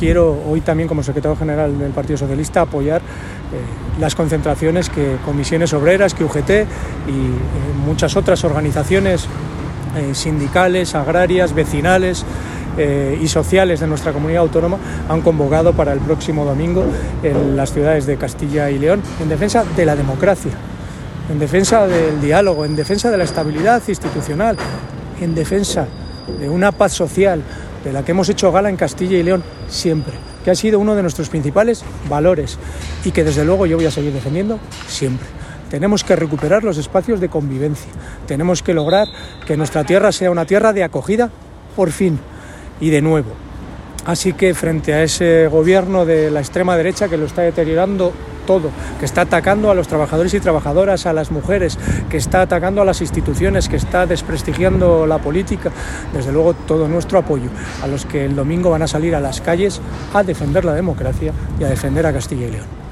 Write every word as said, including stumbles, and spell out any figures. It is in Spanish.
Quiero hoy también, como secretario general del Partido Socialista, apoyar eh, las concentraciones que Comisiones Obreras, que U G T y eh, muchas otras organizaciones eh, sindicales, agrarias, vecinales eh, y sociales de nuestra comunidad autónoma han convocado para el próximo domingo en las ciudades de Castilla y León, en defensa de la democracia, en defensa del diálogo, en defensa de la estabilidad institucional, en defensa de una paz social de la que hemos hecho gala en Castilla y León siempre, que ha sido uno de nuestros principales valores y que desde luego yo voy a seguir defendiendo siempre. Tenemos que recuperar los espacios de convivencia, tenemos que lograr que nuestra tierra sea una tierra de acogida por fin y de nuevo. Así que frente a ese gobierno de la extrema derecha que lo está deteriorando todo, que está atacando a los trabajadores y trabajadoras, a las mujeres, que está atacando a las instituciones, que está desprestigiando la política, desde luego todo nuestro apoyo a los que el domingo van a salir a las calles a defender la democracia y a defender a Castilla y León.